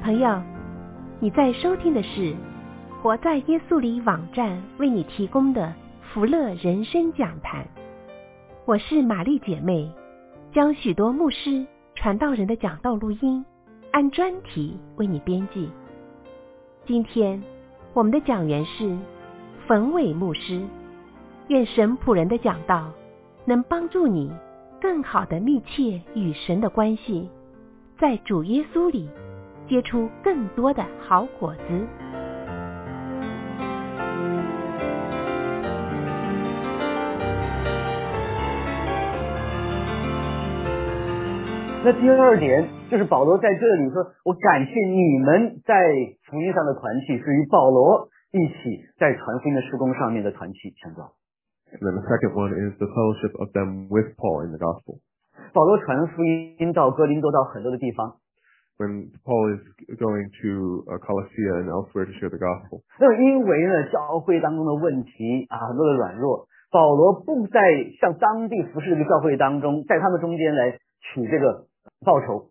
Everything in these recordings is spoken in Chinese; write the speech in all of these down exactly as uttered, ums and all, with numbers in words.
朋友，你在收听的是活在耶稣里网站为你提供的福乐人生讲坛。我是玛丽姐妹，将许多牧师传道人的讲道录音按专题为你编辑。今天我们的讲员是冯伟牧师，愿神仆人的讲道能帮助你更好的密切与神的关系，在主耶稣里结出更多的好果子。 那第二点就是保罗在这里说，我感谢你们在福音上的团契，是与保罗一起在传福音的事工上面的团契相交。 And then the second one is the fellowship of them with Paul in the gospel. 保罗传福音到哥林多，到很多的地方。 When Paul is going to uh, Colossia and elsewhere to share the gospel. 那么因为呢教会当中的问题啊，很多的软弱，保罗不在向当地服侍这个教会当中，在他们中间来取这个报酬。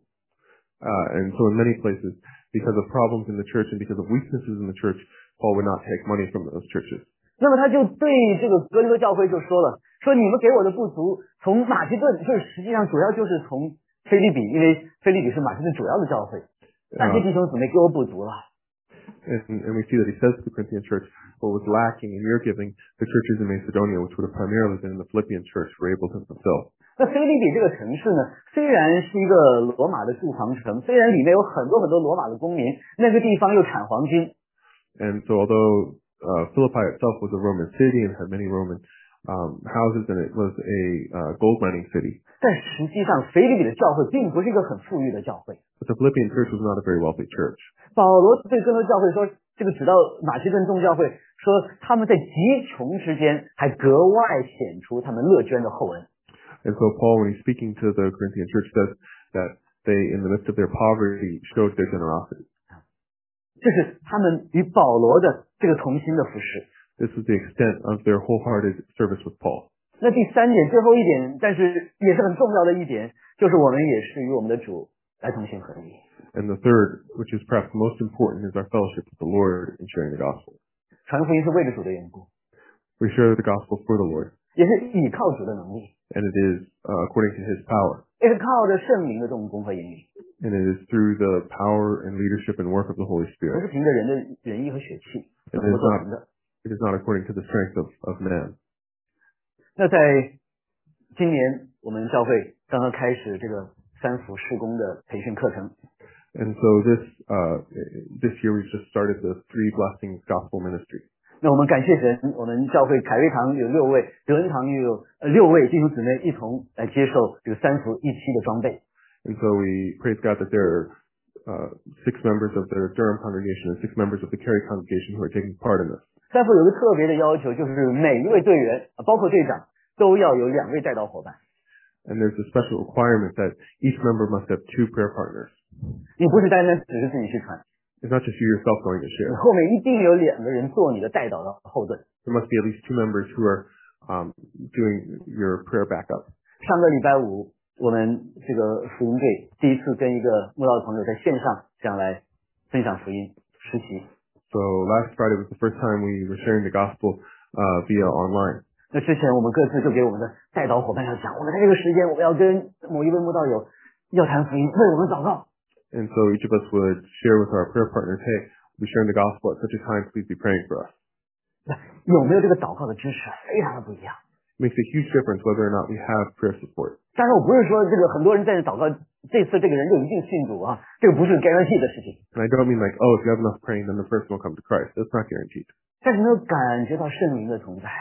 Uh, and so in many places, because of problems in the church and because of weaknesses in the church, Paul would not take money from those churches. 那么他就对这个哥林多教会就说了，说你们给我的不足，从马其顿就是实际上主要就是从腓立比，因为腓立比是马其顿主要的教会，那些弟兄姊妹给我补足了。 And, and we see that he says to the Corinthian church, what was lacking in your giving, the churches in Macedonia, which would have primarily been in the Philippian church, were able to fulfill. 那腓立比这个城市呢，虽然是一个罗马的驻防城，虽然里面有很多很多罗马的公民，那个地方又产黄金。 And so although uh, Philippi itself was a Roman city and had many Roman um, houses, and it was a uh, gold mining city. 但实际上腓立比的教会并不是一个很富裕的教会。 But the Philippian church was not a very wealthy church. 保罗对哥林多教会说，这个指到马其顿众教会说，他们在极穷之间还格外显出他们乐捐的厚恩。 And so Paul, when he's speaking to the Corinthian church, says that they, in the midst of their poverty, showed their generosity. 这是他们与保罗的这个同心的服侍。 This was the extent of their wholehearted service with Paul. 那第三点，最后一点，但是也是很重要的一点，就是我们也是与我们的主来同心合意。 And the third, which is perhaps most important, is our fellowship with the Lord in sharing the gospel. 传福音是为了主的缘故， We share the gospel for the Lord, 也是倚靠主的能力， and it is uh, according to His power, 也是靠着圣灵的动工和引领， and it is through the power and leadership and work of the Holy 不是 Spirit. 凭着人的仁义和血气 It 所 is 做成 not, 的。 it is not according to the strength of, of man. 那在今年我们教会刚刚开始这个三福事工的培训课程。 And so this uh, this year we've just started the Three Blessings Gospel Ministry. 那我们感谢神，我们教会凯瑞堂有六位，德恩堂又有呃六位弟兄姊妹一同来接受这个三福一期的装备。 And so we praise God that there are uh, six members of the Durham congregation and six members of the Cary congregation who are taking part in this. 三福有个特别的要求，就是每一位队员，包括队长，都要有两位带导伙伴。 And there's a special requirement that each member must have two prayer partners. 你不是单单只是自己去传， It's not just you yourself going to 你 share. 后面一定有两个人做你的带导的后盾。 There must be at least two members who are um, doing your prayer backup. 上个礼拜五，我们这个福音队第一次跟一个慕道的朋友在线上这样来分享福音实习。 So last Friday was the first time we were sharing the gospel uh, via online. 那之前我们各自就给我们的带导伙伴要讲，我们在这个时间我们要跟某一位慕道友要谈福音，为我们祷告。 And so each of us would share with our prayer partners, hey, we're sharing the gospel at such a time, please be praying for us. 有没有这个祷告的支持非常的不一样。 It makes a huge difference whether or not we have prayer support. 当然我不是说这个很多人在这祷告，这次这个人就一定信主啊，这个不是 guarantee 的事情。 And I don't mean like, oh, if you have enough praying, then the person will come to Christ. That's not guaranteed. 但是能够感觉到圣灵的同在。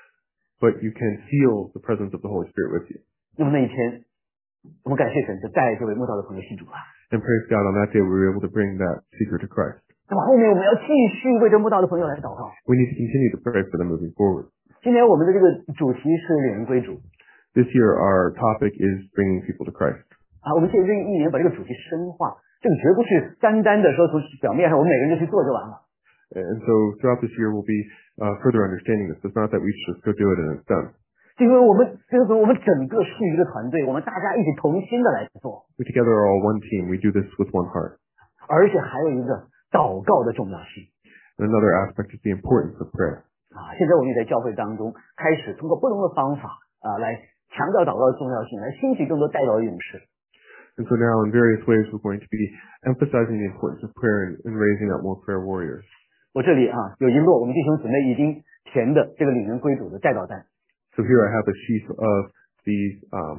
But you can feel the presence of the Holy Spirit with you. 那么那一天，我们感谢神，就带这位慕道的朋友信主了。 And praise God, on that day we were able to bring that seeker to Christ. 那么后面我们要继续为这慕道的朋友来祷告。 We need to continue to pray for them moving forward. 今年我们的这个主题是领人归主 This year our topic is bringing people to Christ. 啊，我们借这一年把这个主题深化，这个绝不是单单的说从表面上我们每个人就去做就完了。 And so throughout this year we'll be uh, further understanding this. It's not that we just go do it and it's done. 因为我们这个我们整个是一个团队，我们大家一起同心的来做。 We together are all one team. We do this with one heart. 而且还有一个祷告的重要性。 And another aspect is the importance of prayer. 啊，现在我们也在教会当中开始通过不同的方法啊，来强调祷告的重要性，来兴起更多代祷的勇士。 And so now in various ways we're going to be emphasizing the importance of prayer and, and raising up more prayer warriors. 我这里啊有一摞我们弟兄姊妹已经填的这个领人归主的代祷单。 So here I have a sheaf of these um,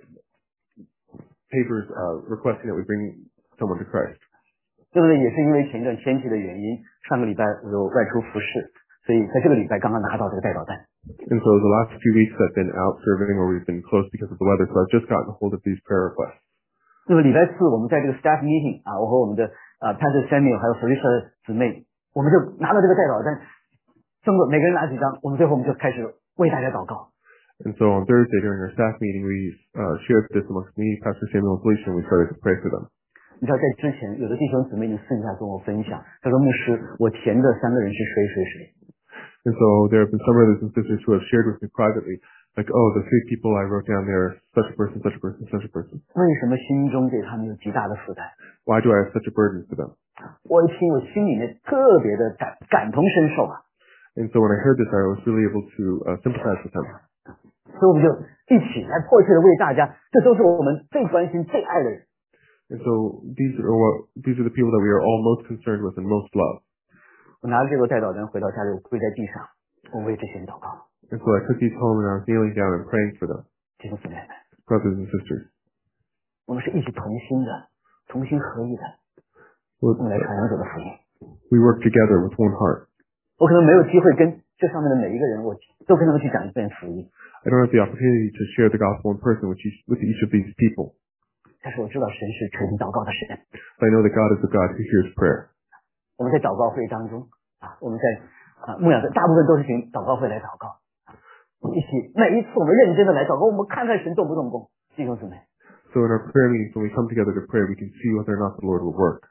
papers uh, requesting that we bring someone to Christ. 对不对？也是因为前一段天气的原因，上个礼拜我有外出服侍，所以在这个礼拜刚刚拿到这个代祷单。 And so the last few weeks I've been out serving or we've been close because of the weather, so I've just gotten a hold of these prayer requests. 那么礼拜四我们在这个 staff meeting 啊，我和我们的呃 Pastor Samuel 还有 Felicia 姊妹，我们就拿到这个代祷单，中国每个人拿几张，我们最后我们就开始为大家祷告。 And so on Thursday during our staff meeting, we uh, shared this amongst me, Pastor Samuel, and Felicia, and we started to pray for them. 你知道在之前有的弟兄姊妹已经私底下跟我分享，他说牧师，我填的三个人是谁谁谁。 And so there have been some brothers and sisters who have shared with me privately, like, oh, the three people I wrote down there, such a person, such a person, such a person. 为什么心中对他们有极大的负担？ Why do I have such a burden for them? 我一听，我心里面特别的感感同身受啊。 And so when I heard this, I was really able to uh, sympathize with them. 所以我们就一起来迫切的为大家，这都是我们最关心、最爱的人。 And so these are what, these are the people that we are all most concerned with and most love. 我拿着这个代祷单回到家里，我跪在地上，我为这些人祷告。 And so I took these home and I was kneeling down and praying for them, 弟兄姊妹们， brothers and sisters. 我们是一起同心的，同心合意的， We, 我们来传扬主的福音。 we work together with one heart. 我可能没有机会跟这上面的每一个人，我都跟他们去讲一遍福音， I don't have the opportunity to share the gospel in person with each, with each of these people. 但是我知道神是垂听祷告的神。 But I know that God is a God who hears prayer. 我们在祷告会当中啊，我们在啊牧养的大部分都是请祷告会来祷告。我们一起每一次我们认真的来祷告，我们看看神动不动工，弟兄姊妹。 So in our prayer meetings, when we come together to pray, we can see whether or not the Lord will work.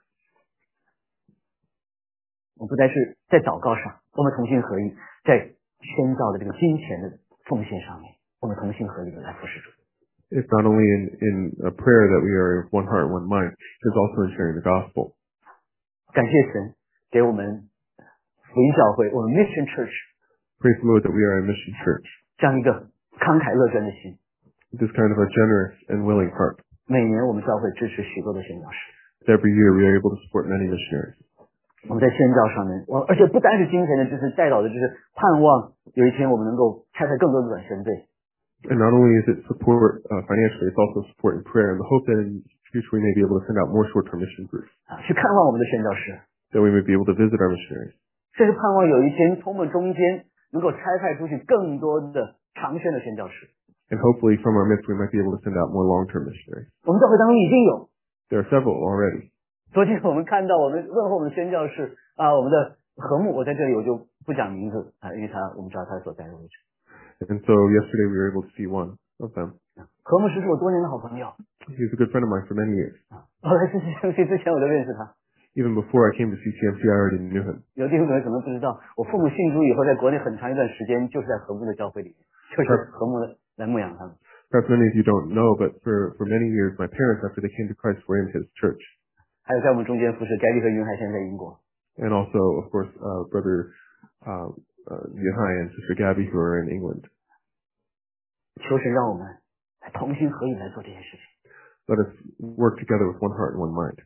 我们不再是在祷告上，我们同心合意，在宣告的这个金钱的奉献上面，我们同心合意的来服侍主。 It's not only in, in a prayer that we are of one heart and one mind, it's also in sharing the gospel. 感谢神给我们福音教会，我们 Mission Church Praise the Lord that we are a mission church. 这样一个慷慨乐捐的心。 This kind of a generous and willing heart. 每年我们教会支持许多的宣教士， Every year we are able to support many missionaries. 我们在宣教上面，我而且不单是金钱的支持，带导的就是盼望有一天我们能够拆开更多的短宣队。 And not only is it support uh, financially, it's also support in prayer. And the hope that in the future we may be able to send out more short-term mission groups, 啊，去看望我们的宣教士， that we may be able to visit our missionaries. 甚至盼望有一天从我们中间能够拆派出去更多的长宣的宣教士。 And hopefully from our midst we might be able to send out more long-term missionaries. 我们教会当中已经有， There are several already. 昨天我们看到我们问候我们的宣教士啊，我们的和睦，我在这里我就不讲名字啊，因为他我们知道他所在的位置。 And so yesterday we were able to see one of them. 和睦师是我多年的好朋友， He's a good friend of mine for many years. 我来 C C M C 之前我就认识他。 Even before I came to C C M C, I already knew him. 有弟兄姊妹可能不知道，我父母信主以后，在国内很长一段时间就是在和睦的教会里面，就是和睦的来牧养他们。 Perhaps many of you don't know, but for, for many years, my parents, after they came to Christ, were in his church. 还有在我们中间服侍 Gabby 和云海，现在在英国。 And also, of course, uh, brother uh, uh, Yunhai and sister Gabby, who are in England. 求神让我们来同心合意来做这件事情。 Let us work together with one heart and one mind.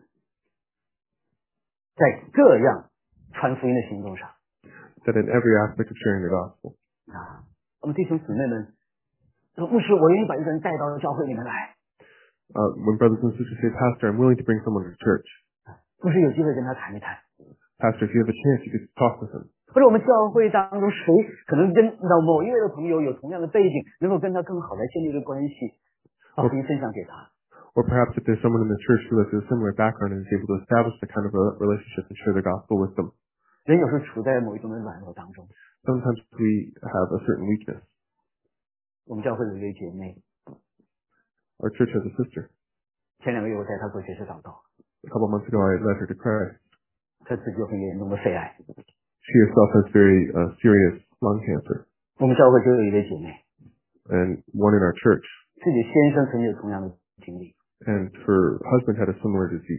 在这样传福音的行动上 That in every aspect of sharing the gospel, 啊，我们弟兄姊妹们说，牧师，我愿意把一个人带到教会里面来。 uh, when brothers and sisters say, Pastor, I'm willing to bring someone to church. 牧师有机会跟他谈一谈， Pastor, if you have a chance, you could talk with him. 或者我们教会当中谁可能跟到某一位的朋友有同样的背景，能够跟他更好来建立一个关系，把福音分享给他。 Or perhaps if there's someone in the church who has a similar background and is able to establish the kind of a relationship and share the gospel with them. 人有时候处在某一种的软弱当中。 Sometimes we have a certain weakness. 我们教会有一位姐妹， Our church has a sister. 前两个月我带她做学士祷告， A couple months ago, I led her to Christ. 她自己有很严重的肺癌。 She herself has very uh, serious lung cancer. 我们教会就有一位姐妹， And one in our church. 自己先生曾经有同样的经历， And her husband had a similar disease.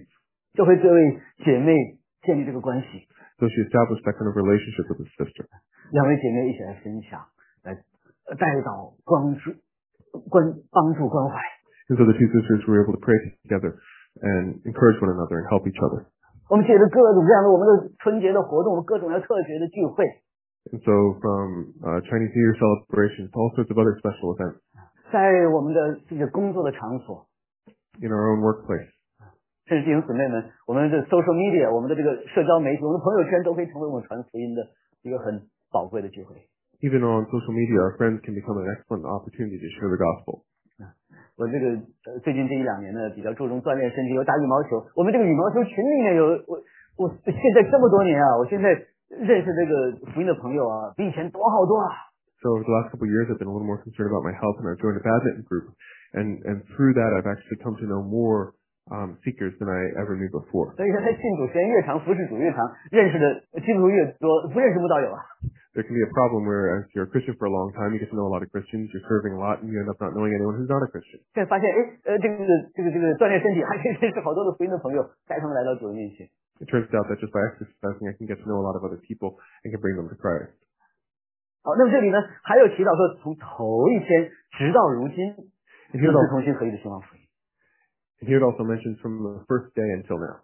就和这位姐妹建立这个关系。 So she established that kind of relationship with his sister. 两位姐妹一起来分享，来带到关注、关帮助、关怀。 And so the two sisters were able to pray together and encourage one another and help each other. 我们写的各种各样的我们的春节的活动，各种的特别的聚会。 And so from uh, Chinese New Year celebrations to all sorts of other special events. 在我们的这个工作的场所。 In our own workplace. 甚至弟兄姊妹们，我们的 social media， 我们的这个社交媒体，我们的朋友圈都可以成为我们传福音的一个很宝贵的机会。 Even on social media, our friends can become an excellent opportunity to share the gospel. 我这个呃最近这一两年呢，比较注重锻炼身体，有打羽毛球。我们这个羽毛球群里面有我我现在这么多年啊，我现在认识这个福音的朋友啊，比以前多好多啊。 So over the last couple of years, I've been a little more concerned about my health, and I've joined a badminton group. And and through that, I've actually come to know more um, seekers than I ever knew before. 所以在信主时间越长，服侍主越长，认识的基督徒越多，不认识慕道友啊。 There can be a problem where, as you're a Christian for a long time, you get to know a lot of Christians, you're serving a lot, and you end up not knowing anyone who's not a Christian. 现在发现，哎，呃，这个这个这个锻炼身体，还可以认识好多的福音的朋友，带他们来到主的面前。 It turns out that just by exercising, I can get to know a lot of other people and can bring them to Christ. 好，那么这里呢，还有提到说，从头一天直到如今，直到同心合一的兴旺福音。 And here it also mentions from the first day until now.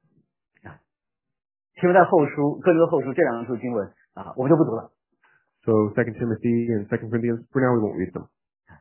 提摩太后书、哥林多后书这两处经文啊，我们就不读了。 So Second Timothy and Second Corinthians, for now we won't read them.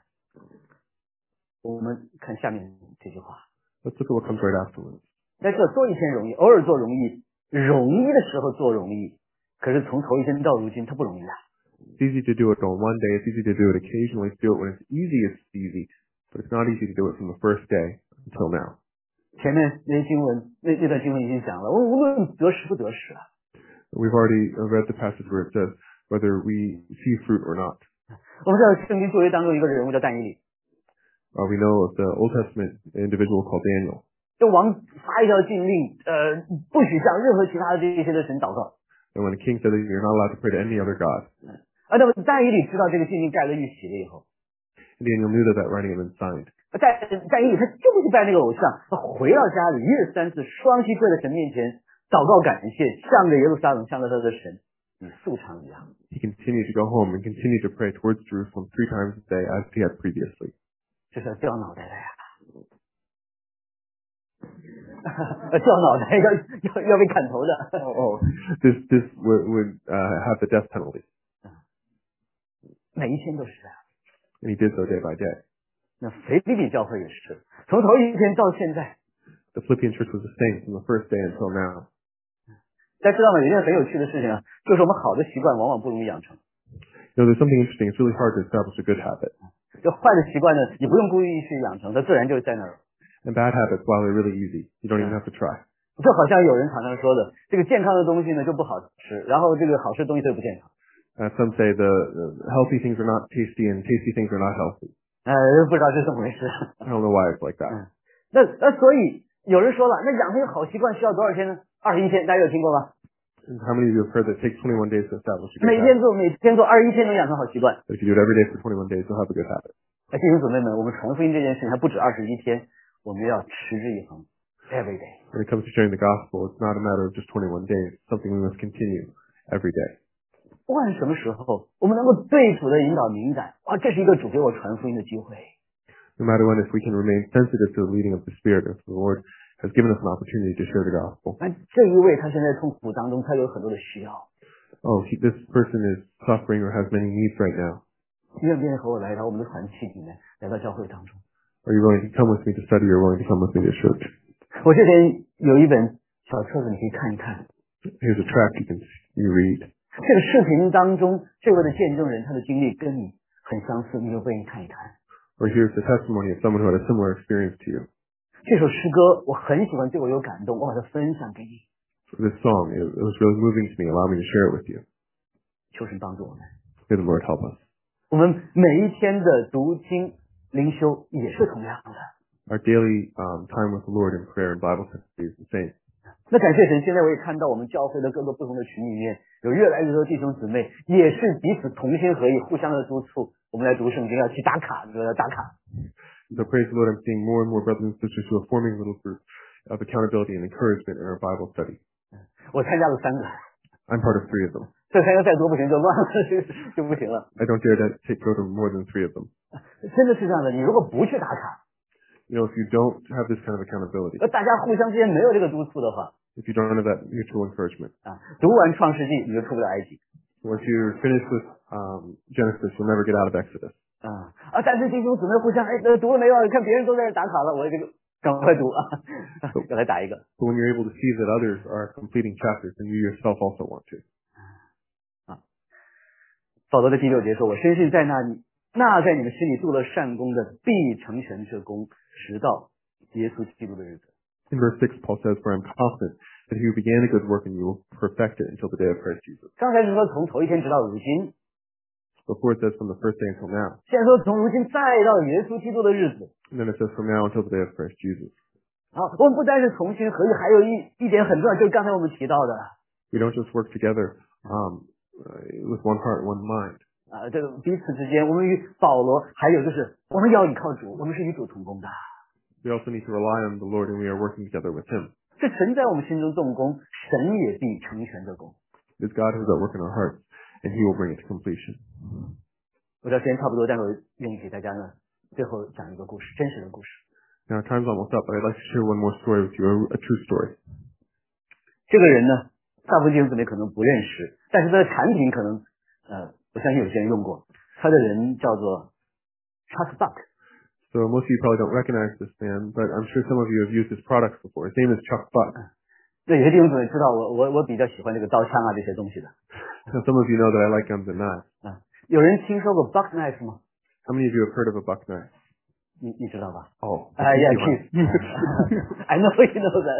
我们看下面这句话。 Let's look at what comes right afterwards. 在这做一天容易，偶尔做容易，容易的时候做容易，可是从头一天到如今，它不容易啊。 It's easy to do it on one day. It's easy to do it occasionally. To do it when it's easy, it's easy. But it's not easy to do it from the first day until now. 前面那些经文，那那段经文已经讲了，我无论得时不得时啊。 We've already read the passage where it says whether we see fruit or not. 我们知道圣经旧约当中一个人物叫但以理。 Uh, we know of the Old Testament individual called Daniel. 就王发一条禁令，呃，不许向任何其他的这些的神祷告。 And when the king said that you're not allowed to pray to any other god. 啊，那么但以理知道这个禁令盖了玉玺了以后。 Daniel knew that that writing had been signed. 在在以理他就不去拜那个偶像，他回到家里一日三次双膝跪在神面前祷告感谢，向着耶路撒冷，向着他的神，与素常一样。 He continued to go home and continued to pray towards Jerusalem three times a day as he had previously. 这是要掉脑袋的呀！掉脑袋要要要被砍头的。 Oh, oh. this this would, would uh, have the death penalty. 每一天都是这样。 And he did so day by day. 那腓立比教会也是，从头一天到现在。 The Philippian church was the same from the first day until now. 大家知道吗？有一件很有趣的事情啊，就是我们好的习惯往往不容易养成。 You know, there's something interesting. It's really hard to establish a good habit. 就坏的习惯呢，你不用故意去养成，它自然就在那儿。 And bad habits, while they're really easy, you don't even have to try. 就好像有人常常说的，这个健康的东西呢就不好吃，然后这个好吃的东西就不健康。 Uh, some say the, the healthy things are not tasty and tasty things are not healthy. 呃，不知道是怎么回事。 I don't know why it's like that. 嗯，那那所以有人说了，那养成一个好习惯需要多少天呢？二十一天，大家有听过吗？ How many of you have heard that it takes twenty-one days to establish a good 每 habit? 天做，每天做，二十一天能养成好习惯。 But if you do it every day for twenty-one days, you'll have a good habit. 哎，弟兄姊妹们，我们传福音这件事情还不止二十一天，我们要持之以恒 ，every day。 When it comes to sharing the gospel, it's not a matter of just twenty-one days. It's something we must continue every day. 不管什么时候，我们能够对主的引导敏感，哇，这是一个主给我传福音的机会。 No matter when, if we can remain sensitive to the leading of the Spirit, if the Lord has given us an opportunity to share the gospel. 那这一位他现在痛苦当中，他有很多的需要。 Oh, he, this person is suffering or has many needs right now. 愿不愿意和我来到我们的团契里面，来到教会当中？ Are you willing to come with me to study or willing to come with me to church? 我这边有一本小册子，你可以看一看。 Here's a tract you can you read. 这个视频当中，这位的见证人他的经历跟你很相似，你就不愿意看一看。 Or here's the testimony of someone who had a similar experience to you. 这首诗歌我很喜欢，对我有感动，我把它分享给你。 This song, it, it was really moving to me. Allow me to share it with you. 求神帮助我们。 May the Lord help us. 我们每一天的读经灵修也是同样的。 Our daily um, time with the Lord in prayer and Bible study is the same. 那感谢神，现在我也看到我们教会的各个不同的群里面，有越来越多弟兄姊妹也是彼此同心合意，互相的督促。我们来读圣经，要去打卡，要打卡。 So praise the Lord, I'm seeing more and more brothers and sisters who are forming little groups of accountability and encouragement in our Bible study. 我参加了三个， I'm part of three of them. 这参加再多不行就乱了，就不行了。 I don't dare to take go to more than three of them. 真的是这样的，你如果不去打卡， You know, if you don't have this kind of accountability, 而大家互相之间没有这个督促的话， if you don't have that mutual encouragement, 啊，读完创世纪你就出不了埃及。 once you're finished with um, Genesis, you'll never get out of Exodus. 啊啊！但是弟兄姊妹互相哎，呃读了没有？看别人都在这打卡了，我这个赶快读啊，要来打一个。 But when you're able to see that others are completing chapters, then you yourself also want to. 保罗的第六节说：“我深信在那那在你们心里做了善功的，必成全这功，直到耶稣基督的日子。” In verse six, Paul says, "For I'm confident that he who began a good work in you will perfect it until the day of Christ Jesus." 刚才是说从头一天直到如今， Before it says from the first day until now. 现在说从如今再到耶稣基督的日子。 And then it says from now until the day of Christ Jesus. 好，我们不单是同心合意，还有一一点很重要，就是刚才我们提到的 We don't just work together um, uh, with one heart, one mind. 啊，这个彼此之间，我们与保罗，还有就是我们要依靠主，我们是与主同工的。 We also need to rely on the Lord, and we are working together with Him. 这神在我们心中动工，神也必成全这工。 It's God who's at work in our hearts, and He will bring it to completion. 我知道时间差不多，但是我愿意给大家呢最后讲一个故事，真实的故事。 Now, time's almost up, but I'd like to share one more story with you, a, a true story. 这个人呢，大部分弟兄姊妹可能不认识，但是他的产品可能，呃，我相信有些人用过。他的人叫做 Chuck Buck。 So most of you probably don't recognize this man, but I'm sure some of you have used his products before. His name is Chuck Buck. 对，有些弟兄姊妹知道我我我比较喜欢这个刀枪啊这些东西的。 Now, some of you know that I like guns and knives. 啊，有人听说过 Buck knife 吗？ How many of you have heard of a buck knife? 你你知道吧？ Oh, 哎呀 you are. ，I know you know that 。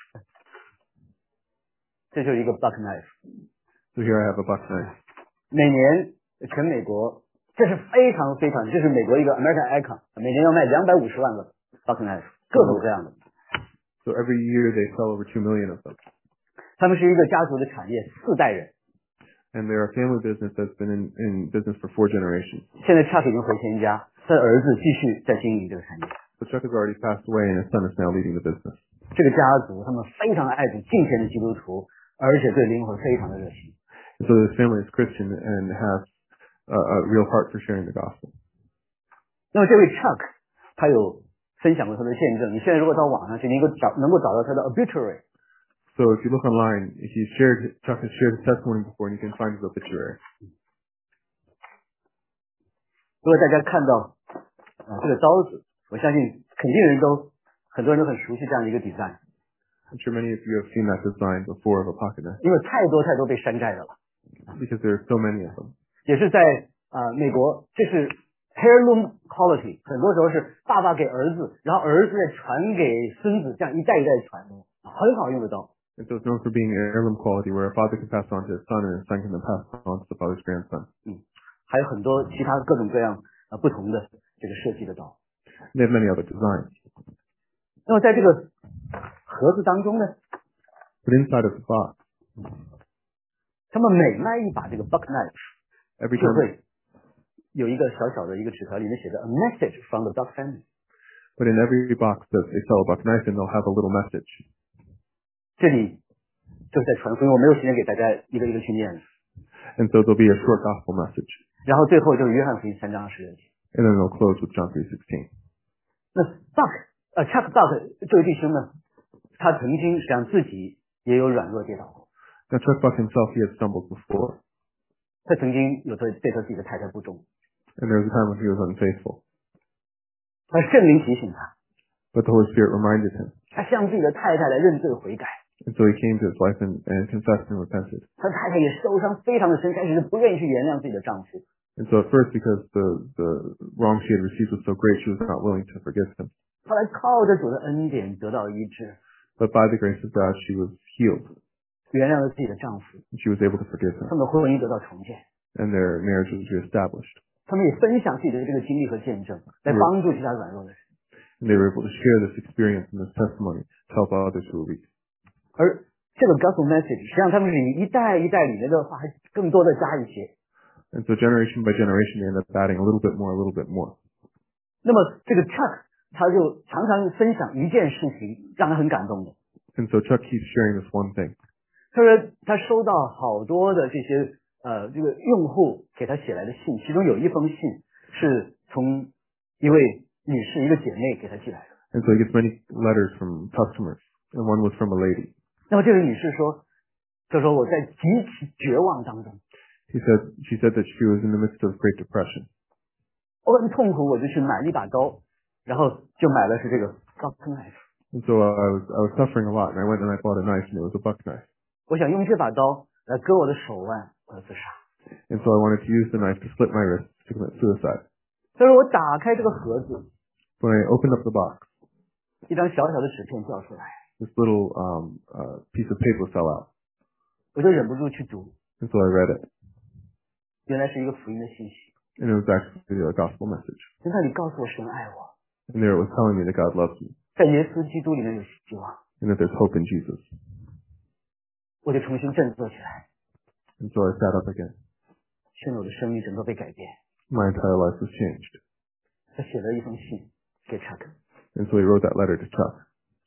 这就是一个 Buck knife。 So here I have a buck knife. 每年全美国，这是非常非常，这是美国一个 American Icon， 每年要卖两百五十万个 Buck knife， 各种各样的。 So every year they sell over two million of them. 他们是一个家族的产业，四代人。 And they're a family business that's been in, in business for four generations. 现在 Chuck 已经回天家，他的儿子继续在经营这个产业。 So Chuck has already passed away, and his son is now leading the business. 这个家族他们非常爱主敬虔的基督徒，而且对灵魂非常的热心。 And so this family is Christian and has a, a real heart for sharing the gospel. 那么这位 Chuck 他有分享过他的见证，你现在如果到网上去，能够找能够找到他的 obituary。 So if you look online, he shared Chuck has shared his testimony before, and you can find his obituary. 如果大家看到啊、呃、这个刀子，我相信肯定人都很多人都很熟悉这样的一个 design， I'm sure many of you have seen that design before of a pocket knife 因为太多太多被山寨的了。 because there are so many of them. 也是在啊、呃、美国，这是 heirloom quality， 很多时候是爸爸给儿子，然后儿子再传给孙子，这样一代一代传的，很好用的刀。 And so it's known for being heirloom quality, where a father can pass on to his son, and his son can then pass on to the father's grandson. 嗯，还有很多其他各种各样啊、呃、不同的这个设计的刀。 They have many other designs. 那么在这个盒子当中呢， But inside of the box, 他们每卖一把这个 buck knife， every 就 time, 会有一个小小的一个纸条，里面写着 a message from the Buck family。 but in every box that they sell a buck knife in, they'll have a little message. 这里就是在传福音，我没有时间给大家一个一个去念。 And so there'll be a short gospel message. 然后最后就是约翰福音三章十六节。 And then they'll close with John three sixteen. 那 Buck 呃 Chuck Buck 这位弟兄呢，他曾经实际上自己也有软弱跌倒过， Now Chuck Buck himself, he had stumbled before. 他曾经有对对他自己的太太不忠， And there was a time when he was unfaithful. 而圣灵提醒他， But the Holy Spirit reminded him. 他向自己的太太来认罪悔改。 And so he came to his wife and, and confessed and repented. 他太太也受伤非常的深，开始不愿意去原谅自己的丈夫。 And so at first, because the, the wrong she had received was so great, she was not willing to forgive him. 后来靠着主的恩典得到医治， But by the grace of God, she was healed. 原谅了自己的丈夫， And she was able to forgive 他 him. 们的婚姻得到重建。 And their marriage was reestablished. 他们也分享自己的这个经历和见证，来帮助其他软弱的人。 And they were able to share this experience and this testimony to help others who were weak. 而这个 gospel message 实际上他们是以一代一代里面的话，还更多的加一些。 And so generation by generation, they end up adding a little bit more, a little bit more. 那么这个 Chuck 他就常常分享一件事情，让他很感动的。 And so Chuck keeps sharing this one thing. 他说他收到好多的这些呃这个用户给他写来的信，其中有一封信是从一位女士一个姐妹给他寄来的。 And so he gets many letters from customers, and one was from a lady. 那么这位女士说，她说我在极其绝望当中。 He said, she said that she was in the midst of Great Depression. 我很痛苦，我就去买了一把刀，然后就买的是这个 buck knife。 And so uh, I was I was suffering a lot, and I went and I bought a knife, and it was a buck knife. 我想用这把刀来割我的手腕，我要自杀。 And so I wanted to use the knife to slit my wrist to commit suicide. 所以我打开这个盒子， When I opened up the box, 一张小小的纸片掉出来， this little um, uh, piece of paper fell out. 我就忍不住去读， And so I read it, 原来是一个福音的信息。 and it was actually a gospel message. 在那里告诉我神爱我， And there it was telling me that God loves me, 在耶稣基督里面有希望， and that there's hope in Jesus. 我就重新振作起来， And so I sat up again. 现在我的生命整个被改变。 My entire life was changed. 他写了一封信给 Chuck， And so he wrote that letter to Chuck.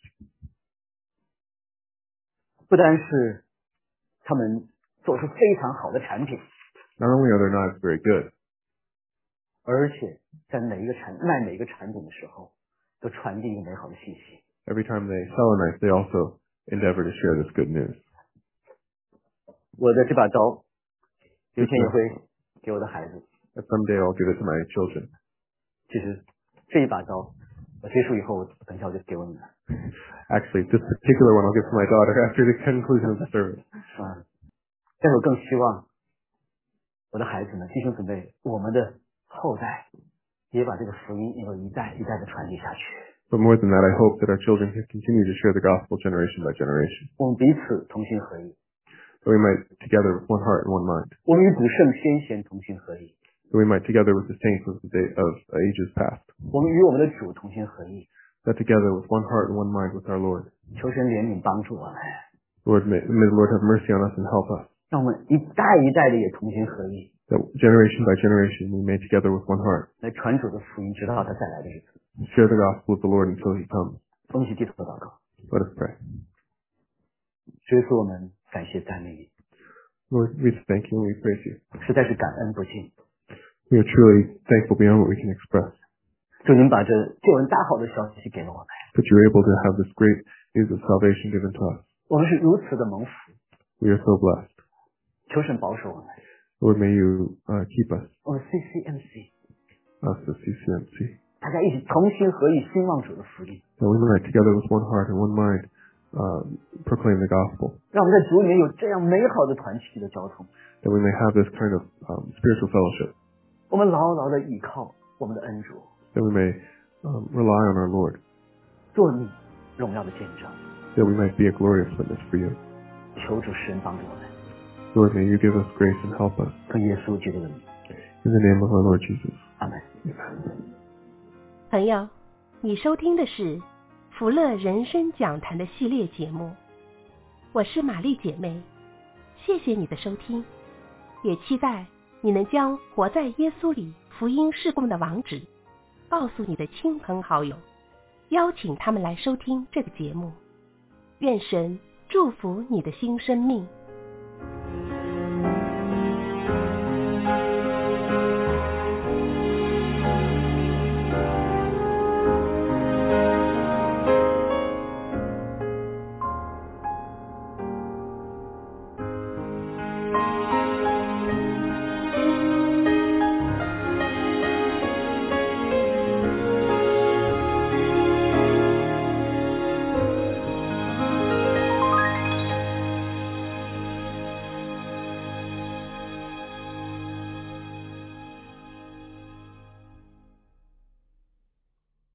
不单是他们做出非常好的产品， Not only are their knives very good, 而且在每一个产卖每一个产品的时候，都传递一个美好的信息。 every time they sell a knife, they also endeavor to share this good news. 我的这把刀，有一天也会给我的孩子。 And someday I'll give it to my children. 其实这一把刀，我结束以后，我等一下我就给我女儿。 Actually, this particular one I'll give to my daughter after the conclusion of the service. 啊，但是我更希望我的孩子们、弟兄姊妹，我们的后代也把这个福音能够一代一代的传递下去。 But more than that, I hope that our children can continue to share the gospel generation by generation. 我们彼此同心合意， That we might, together with one heart and one mind, 我们与古圣先贤同心合意， that we might, together with the saints of the day, of ages past, 我们与我们的主同心合意。 that together with one heart and one mind with our Lord, 求神怜悯帮助我们， Lord, may, may the Lord have mercy on us and help us, 让我们一代一代的也同心合意， that generation by generation we may, together with one heart, 来传主的福音，直到他再来的日子。 share the gospel of the Lord until he comes. 我们一起低头祷告， Let us pray. 主耶稣，我们感谢赞美你， Lord, we thank you and we praise you. 实在是感恩不尽。 We are truly thankful beyond what we can express, 主，您把这救恩大好的消息给了我们， that you're able to have this great news of salvation given to us. 我们是如此的蒙福。 We are so blessed. 求神保守我们， Lord, may you uh, keep us, 我们 C C M C us the C C M C, 大家一起同心合意兴旺主的福音， that we might, together with one heart and one mind, uh, proclaim the gospel, 让我们在主里面有这样美好的团契的交通。 that we may have this kind of um, spiritual fellowship, 我们牢牢的倚靠我们的恩主， that we may um, rely on our Lord, 做你荣耀的见证。 that we might be a glorious witness for you. 求主施恩帮助我们， Lord, may you give us grace and help us. 奉耶稣基督的名， In the name of our Lord Jesus. 阿门。 朋友，你收听的是福乐人生讲坛的系列节目，我是玛丽姐妹，谢谢你的收听，也期待你能将活在耶稣里福音事工的网址告诉你的亲朋好友，邀请他们来收听这个节目。愿神祝福你的新生命。